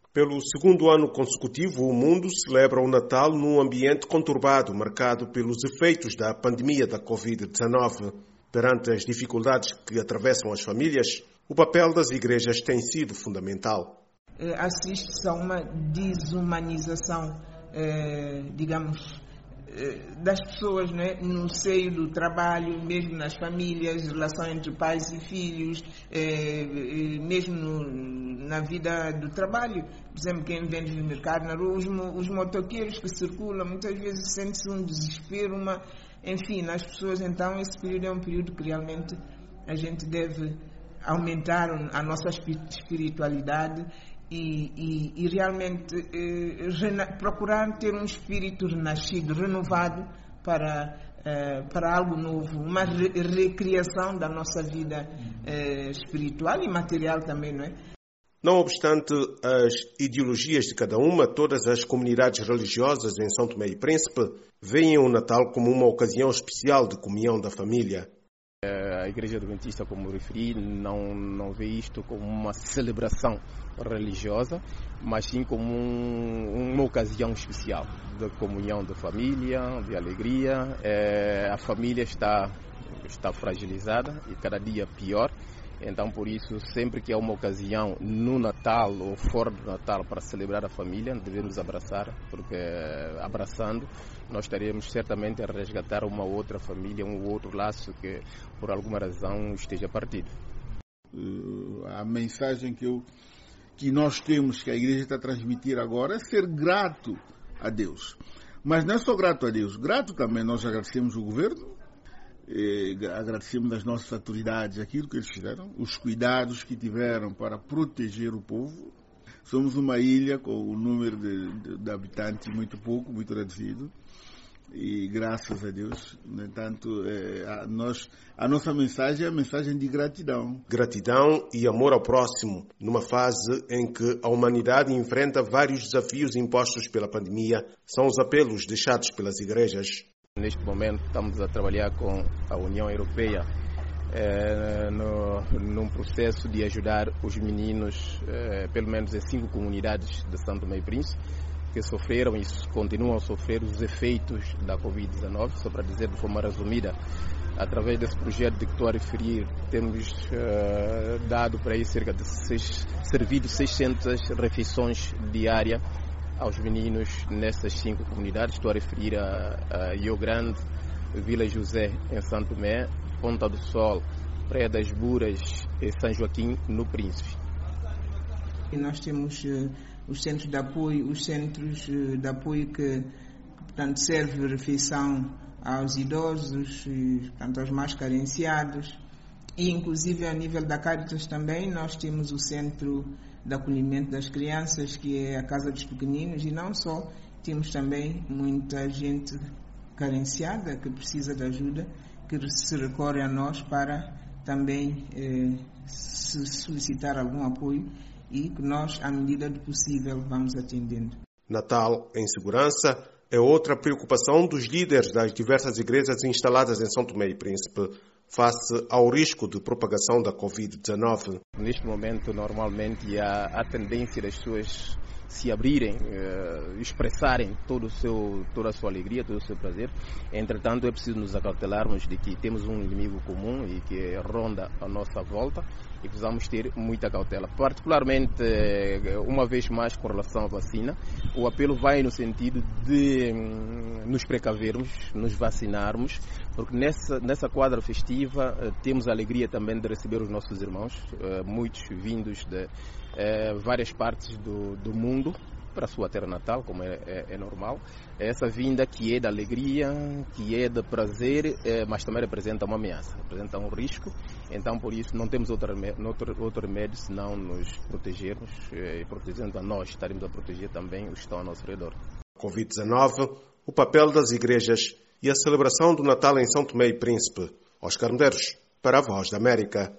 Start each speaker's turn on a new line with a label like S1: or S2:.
S1: Pelo segundo ano consecutivo, o mundo celebra o Natal num ambiente conturbado, marcado pelos efeitos da pandemia da Covid-19. Perante as dificuldades que atravessam as famílias, o papel das igrejas tem sido fundamental.
S2: Assiste-se a uma desumanização, das pessoas, não é? No seio do trabalho, mesmo nas famílias, relação entre pais e filhos, mesmo na vida do trabalho. Por exemplo, quem vende no mercado na rua, os motoqueiros que circulam, muitas vezes sente-se um desespero, enfim, nas pessoas. Então esse período é um período que realmente a gente deve aumentar a nossa espiritualidade e realmente procurar ter um espírito renascido, renovado para algo novo, uma recriação da nossa vida espiritual e material também, não é?
S1: Não obstante as ideologias de cada uma, todas as comunidades religiosas em São Tomé e Príncipe veem o Natal como uma ocasião especial de comunhão da família.
S3: A Igreja Adventista, como referi, não vê isto como uma celebração religiosa, mas sim como uma ocasião especial de comunhão da família, de alegria. A família está fragilizada e cada dia pior. Então, por isso, sempre que há uma ocasião no Natal ou fora do Natal para celebrar a família, devemos abraçar, porque abraçando nós estaremos certamente a resgatar uma outra família, um outro laço que por alguma razão esteja partido.
S4: A mensagem que nós temos, que a igreja está a transmitir agora, é ser grato a Deus. Mas não é só grato a Deus, grato também nós agradecemos o governo, agradecemos as nossas autoridades aquilo que eles fizeram, os cuidados que tiveram para proteger o povo. Somos uma ilha com o número de habitantes muito pouco, muito reduzido, e graças a Deus, no entanto, a nossa mensagem é a mensagem de gratidão.
S1: Gratidão e amor ao próximo, numa fase em que a humanidade enfrenta vários desafios impostos pela pandemia, são os apelos deixados pelas igrejas.
S3: Neste momento estamos a trabalhar com a União Europeia num processo de ajudar os meninos, pelo menos em 5 comunidades de São Tomé e Príncipe, que sofreram e continuam a sofrer os efeitos da Covid-19. Só para dizer de forma resumida, através desse projeto de que estou a referir, temos dado para aí cerca de servido 600 refeições diárias aos meninos nessas 5 comunidades. Estou a referir a Rio Grande, Vila José em São Tomé, Ponta do Sol, Praia das Buras e São Joaquim no Príncipe.
S2: E nós temos os centros de apoio, que portanto, servem refeição aos idosos, portanto, aos mais carenciados. E inclusive a nível da Caritas também nós temos o centro de acolhimento das crianças, que é a Casa dos Pequeninos, e não só, temos também muita gente carenciada que precisa de ajuda, que se recorre a nós para também se solicitar algum apoio e que nós, à medida do possível, vamos atendendo.
S1: Natal em segurança é outra preocupação dos líderes das diversas igrejas instaladas em São Tomé e Príncipe, face ao risco de propagação da Covid-19.
S3: Neste momento, normalmente, há a tendência das pessoas se abrirem, expressarem toda a sua alegria, todo o seu prazer. Entretanto, é preciso nos acautelarmos de que temos um inimigo comum e que ronda a nossa volta e precisamos ter muita cautela. Particularmente, uma vez mais, com relação à vacina, o apelo vai no sentido de nos precavermos, nos vacinarmos, porque nessa quadra festiva temos a alegria também de receber os nossos irmãos, muitos vindos de várias partes do mundo para a sua terra natal, como é normal. Essa vinda que é da alegria, que é de prazer, mas também representa uma ameaça, representa um risco. Então, por isso, não temos outro remédio senão nos protegermos, e protegendo a nós, estaremos a proteger também os que estão ao nosso redor.
S1: Covid-19, o papel das igrejas e a celebração do Natal em São Tomé e Príncipe. Oscar Medeiros, para a Voz da América.